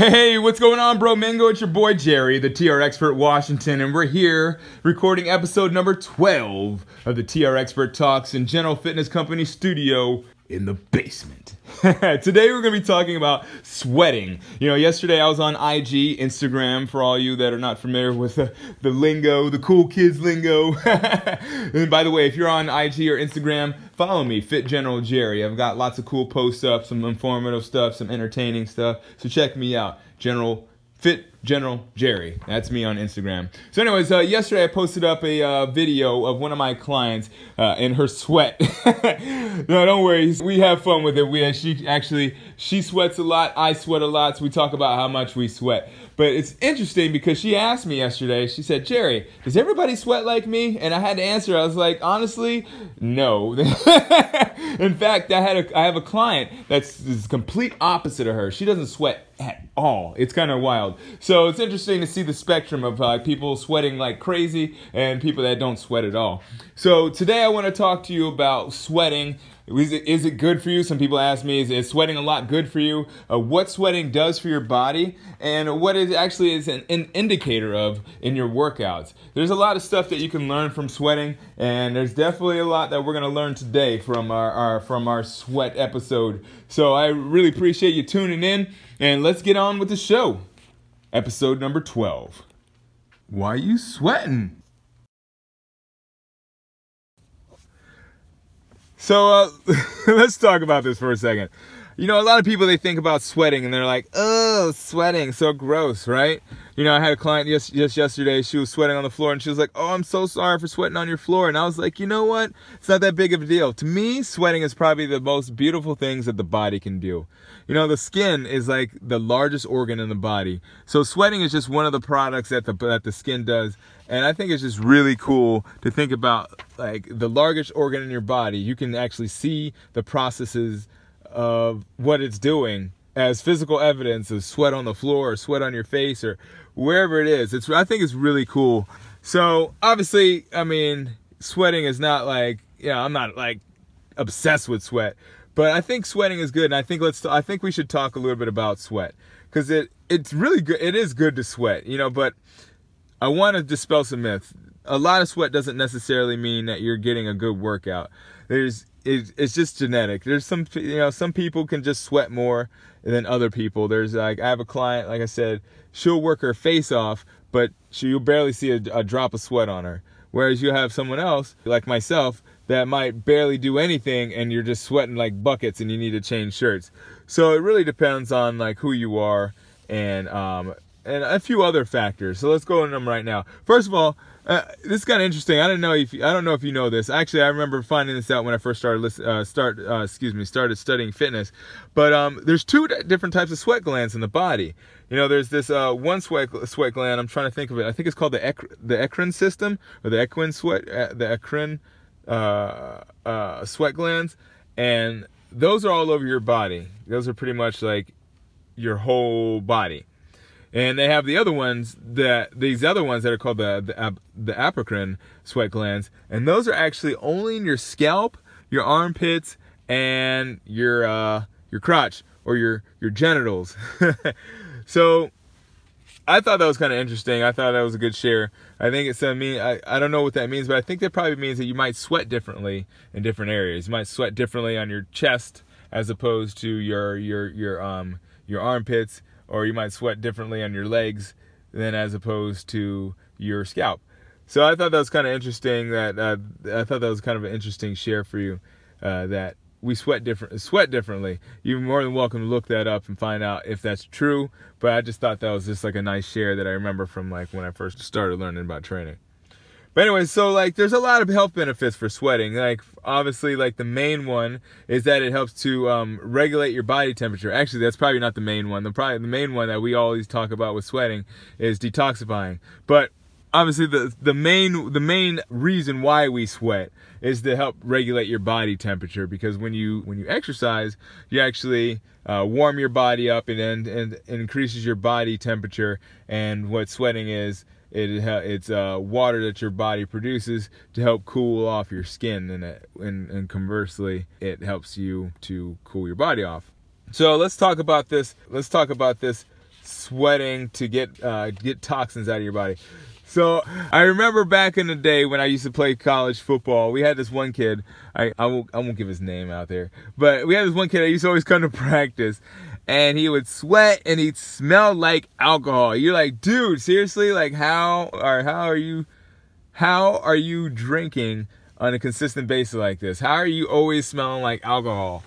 Hey, what's going on, bro? Mingo, it's your boy Jerry, the TR Expert Washington, and we're here recording episode number 12 of the TR Expert Talks in General Fitness Company studio in the basement. Today we're going to be talking about sweating. You know, yesterday I was on IG, Instagram, for all you that are not familiar with the lingo, the cool kids lingo. And by the way, if you're on IG or Instagram, follow me, Fit General Jerry. I've got lots of cool posts up, some informative stuff, some entertaining stuff. So check me out, Fit General Jerry. That's me on Instagram. So anyways, yesterday I posted up a video of one of my clients in her sweat. No, don't worry. We have fun with it. She sweats a lot. I sweat a lot. So we talk about how much we sweat. But it's interesting because she asked me yesterday, she said, Jerry, does everybody sweat like me? And I had to answer. I was like, honestly, no. In fact, I have a client that's complete opposite of her. She doesn't sweat at all. It's kind of wild. So it's interesting to see the spectrum of people sweating like crazy and people that don't sweat at all. So today I want to talk to you about sweating. Is it good for you? Some people ask me, is sweating a lot good for you? What sweating does for your body, and what it actually is an indicator of in your workouts. There's a lot of stuff that you can learn from sweating, and there's definitely a lot that we're going to learn today from our sweat episode. So I really appreciate you tuning in, and let's get on with the show. Episode number 12. Why are you sweating? So let's talk about this for a second. You know, a lot of people, they think about sweating and they're like, oh, sweating, so gross, right? You know, I had a client just yesterday, she was sweating on the floor and she was like, oh, I'm so sorry for sweating on your floor. And I was like, you know what? It's not that big of a deal. To me, sweating is probably the most beautiful things that the body can do. You know, the skin is like the largest organ in the body. So sweating is just one of the products that the skin does. And I think it's just really cool to think about, like, the largest organ in your body. You can actually see the processes of what it's doing as physical evidence of sweat on the floor or sweat on your face or wherever it is. I think it's really cool. So obviously, I mean, sweating is not like, I'm not like obsessed with sweat, but I think sweating is good. And I think we should talk a little bit about sweat, because it's really good. It is good to sweat, but I want to dispel some myths. A lot of sweat doesn't necessarily mean that you're getting a good workout. It's just genetic. There's some people can just sweat more than other people. There's I have a client, like I said, she'll work her face off, but you'll barely see a drop of sweat on her. Whereas you have someone else, like myself, that might barely do anything and you're just sweating like buckets and you need to change shirts. So it really depends on like who you are and a few other factors. So let's go into them right now. First of all, this is kind of interesting. I don't know if you know this. Actually, I remember finding this out when I first started studying fitness. But there's two different types of sweat glands in the body. There's this one sweat gland. I'm trying to think of it. I think it's called the eccrine system, or the eccrine sweat glands, and those are all over your body. Those are pretty much like your whole body. And they have these other ones that are called the apocrine sweat glands, and those are actually only in your scalp, your armpits, and your crotch or your genitals. So I thought that was kind of interesting. I thought that was a good share. I think it's I don't know what that means, but I think that probably means that you might sweat differently in different areas. You might sweat differently on your chest as opposed to your armpits. Or you might sweat differently on your legs than as opposed to your scalp. So I thought that was kind of interesting. I thought that was kind of an interesting share for you, that we sweat differently. You're more than welcome to look that up and find out if that's true. But I just thought that was just like a nice share that I remember from like when I first started learning about training. But anyway, so like there's a lot of health benefits for sweating. Like obviously, like the main one is that it helps to regulate your body temperature. Actually, that's probably not the main one. The main one that we always talk about with sweating is detoxifying. But obviously, the main reason why we sweat is to help regulate your body temperature, because when you exercise, you actually warm your body up and increases your body temperature. And what sweating is, it's water that your body produces to help cool off your skin, and conversely, it helps you to cool your body off. So let's talk about this sweating to get toxins out of your body. So I remember back in the day when I used to play college football, we had this one kid. I won't give his name out there, but we had this one kid that used to always come to practice, and he would sweat and he'd smell like alcohol. You're like, dude, seriously? Like, how are you drinking on a consistent basis like this? How are you always smelling like alcohol?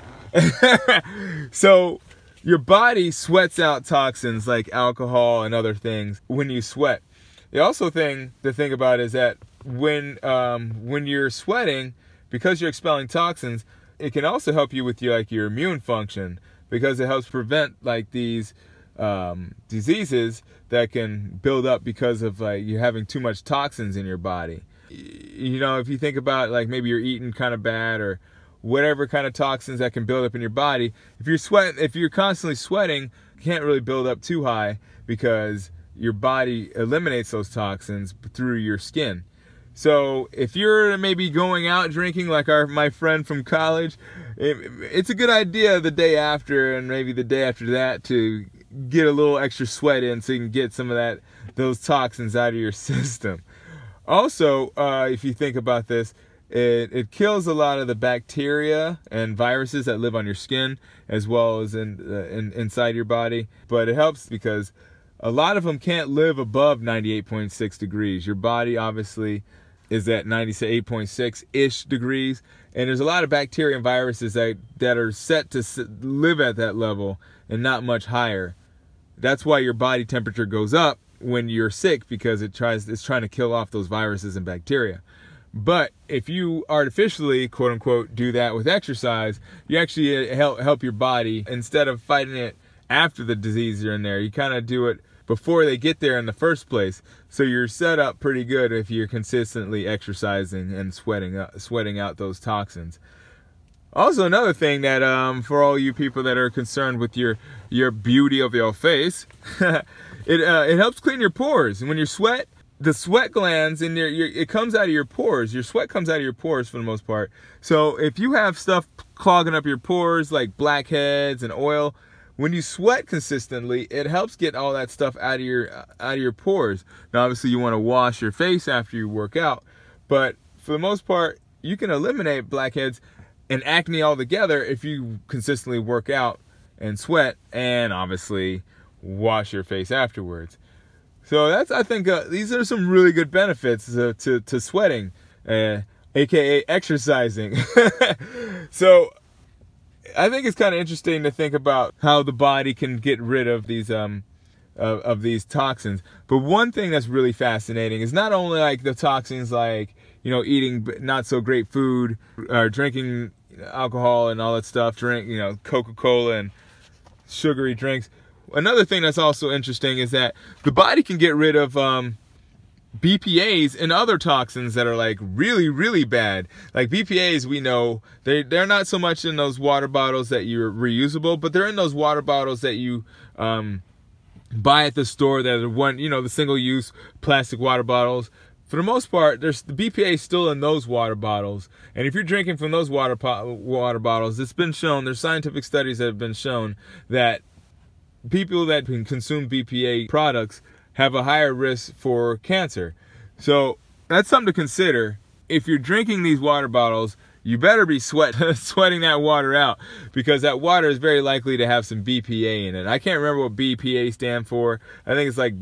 So your body sweats out toxins like alcohol and other things when you sweat. The also thing to think about is that when you're sweating, because you're expelling toxins, it can also help you with your immune function, because it helps prevent like these diseases that can build up because of like you having too much toxins in your body. You know, if you think about like maybe you're eating kind of bad or whatever kind of toxins that can build up in your body, if you're constantly sweating, you can't really build up too high because your body eliminates those toxins through your skin. So if you're maybe going out drinking like my friend from college, it's a good idea the day after and maybe the day after that to get a little extra sweat in so you can get some of those toxins out of your system. Also, if you think about this, it kills a lot of the bacteria and viruses that live on your skin as well as inside your body. But it helps because a lot of them can't live above 98.6 degrees. Your body obviously is at 98.6-ish degrees. And there's a lot of bacteria and viruses that are set to live at that level and not much higher. That's why your body temperature goes up when you're sick, because it's trying to kill off those viruses and bacteria. But if you artificially, quote unquote, do that with exercise, you actually help your body. Instead of fighting it after the disease are in there, you kind of do it before they get there in the first place. So you're set up pretty good if you're consistently exercising and sweating out those toxins. Also, another thing that for all you people that are concerned with your beauty of your face, it helps clean your pores. And when you sweat, the sweat glands in it comes out of your pores. Your sweat comes out of your pores for the most part. So if you have stuff clogging up your pores like blackheads and oil, when you sweat consistently, it helps get all that stuff out of your pores. Now, obviously, you want to wash your face after you work out, but for the most part, you can eliminate blackheads and acne altogether if you consistently work out and sweat, and obviously wash your face afterwards. So I think these are some really good benefits to sweating, aka exercising. So I think it's kind of interesting to think about how the body can get rid of these toxins. But one thing that's really fascinating is not only like the toxins, like, you know, eating not so great food or drinking alcohol and all that stuff, Coca-Cola and sugary drinks. Another thing that's also interesting is that the body can get rid of BPAs and other toxins that are like really, really bad. Like BPAs, we know they're not so much in those water bottles that you're reusable, but they're in those water bottles that you buy at the store that are the single-use plastic water bottles. For the most part, the BPA is still in those water bottles. And if you're drinking from those water bottles, it's been shown, there's scientific studies that have been shown that people that can consume BPA products have a higher risk for cancer. So that's something to consider. If you're drinking these water bottles, you better be sweating that water out, because that water is very likely to have some BPA in it. I can't remember what BPA stand for. I think it's like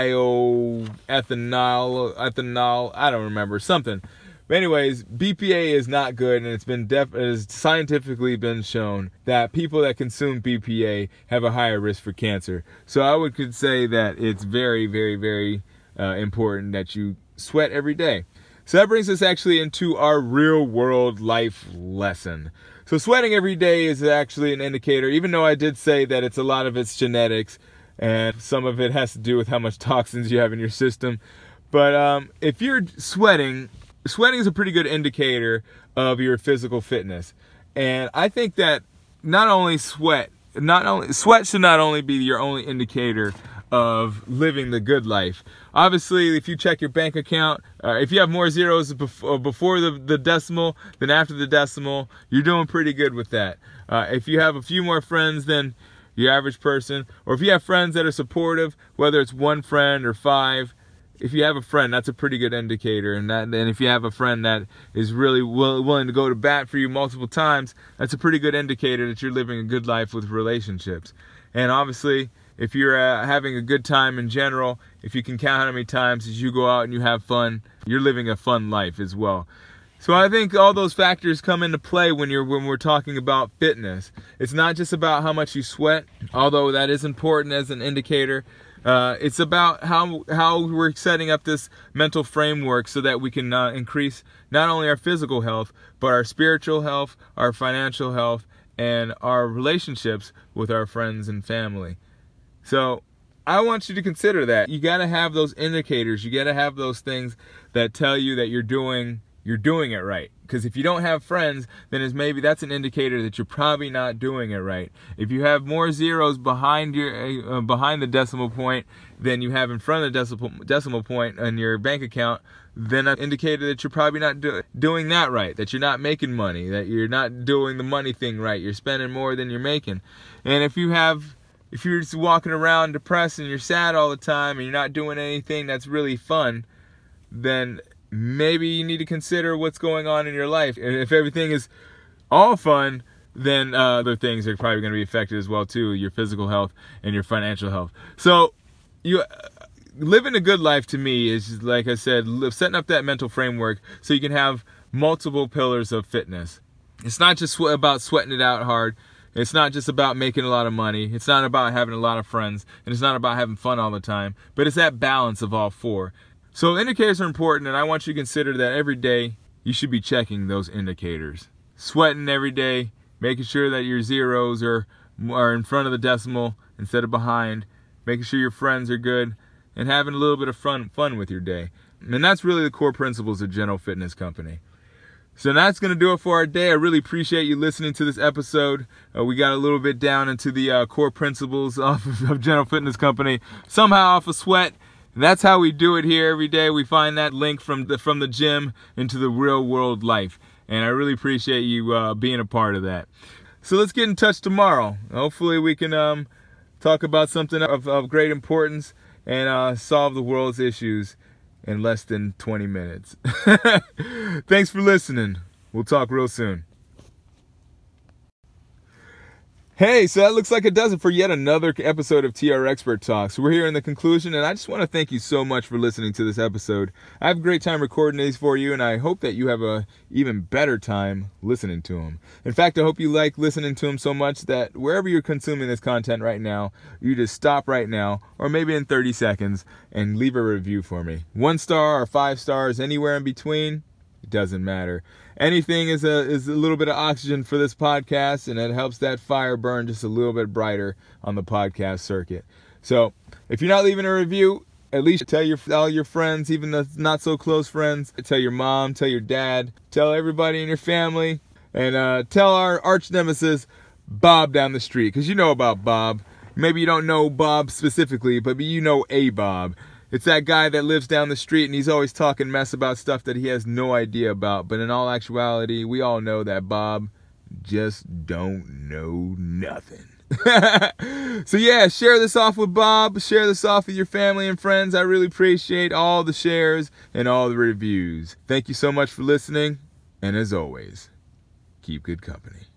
ethanol, I don't remember, something. But anyways, BPA is not good, and it has scientifically been shown that people that consume BPA have a higher risk for cancer. So I could say that it's very, very, very important that you sweat every day. So that brings us actually into our real world life lesson. So sweating every day is actually an indicator, even though I did say that a lot of it's genetics and some of it has to do with how much toxins you have in your system. But if you're sweating is a pretty good indicator of your physical fitness. And I think that sweat should not only be your only indicator of living the good life. Obviously, if you check your bank account, if you have more zeros before the decimal than after the decimal, you're doing pretty good with that. If you have a few more friends than your average person, or if you have friends that are supportive, whether it's one friend or five, if you have a friend, that's a pretty good indicator. And if you have a friend that is really willing to go to bat for you multiple times, that's a pretty good indicator that you're living a good life with relationships. And obviously, if you're having a good time in general, if you can count how many times as you go out and you have fun, you're living a fun life as well. So I think all those factors come into play when we're talking about fitness. It's not just about how much you sweat, although that is important as an indicator. It's about how we're setting up this mental framework so that we can increase not only our physical health, but our spiritual health, our financial health, and our relationships with our friends and family. So I want you to consider that. You got to have those indicators. You got to have those things that tell you that you're doing it right. Because if you don't have friends, then maybe that's an indicator that you're probably not doing it right. If you have more zeros behind the decimal point than you have in front of the decimal point on your bank account, then that's an indicator that you're probably not doing that right, that you're not making money, that you're not doing the money thing right, you're spending more than you're making. And if you're just walking around depressed and you're sad all the time and you're not doing anything that's really fun, then maybe you need to consider what's going on in your life. And if everything is all fun, then other things are probably going to be affected as well too, your physical health and your financial health. So living a good life to me is, like I said, setting up that mental framework so you can have multiple pillars of fitness. It's not just about sweating it out hard. It's not just about making a lot of money. It's not about having a lot of friends. And it's not about having fun all the time. But it's that balance of all four. So indicators are important, and I want you to consider that every day you should be checking those indicators. Sweating every day, making sure that your zeros are in front of the decimal instead of behind, making sure your friends are good, and having a little bit of fun with your day. And that's really the core principles of General Fitness Company. So that's going to do it for our day. I really appreciate you listening to this episode. We got a little bit down into the core principles of General Fitness Company, somehow off of sweat. And that's how we do it here every day. We find that link from the gym into the real world life. And I really appreciate you being a part of that. So let's get in touch tomorrow. Hopefully we can talk about something of great importance and solve the world's issues in less than 20 minutes. Thanks for listening. We'll talk real soon. Hey, so that looks like it does it for yet another episode of TR Expert Talks. We're here in the conclusion, and I just want to thank you so much for listening to this episode. I have a great time recording these for you, and I hope that you have a even better time listening to them. In fact, I hope you like listening to them so much that wherever you're consuming this content right now, you just stop right now, or maybe in 30 seconds, and leave a review for me. 1 star or 5 stars, anywhere in between, it doesn't matter. Anything is a little bit of oxygen for this podcast, and it helps that fire burn just a little bit brighter on the podcast circuit. So if you're not leaving a review, at least tell all your friends, even the not so close friends. Tell your mom, tell your dad, tell everybody in your family, and tell our arch nemesis Bob down the street, because you know about Bob. Maybe you don't know Bob specifically, but you know a Bob. It's that guy that lives down the street and he's always talking mess about stuff that he has no idea about. But in all actuality, we all know that Bob just don't know nothing. So yeah, share this off with Bob. Share this off with your family and friends. I really appreciate all the shares and all the reviews. Thank you so much for listening. And as always, keep good company.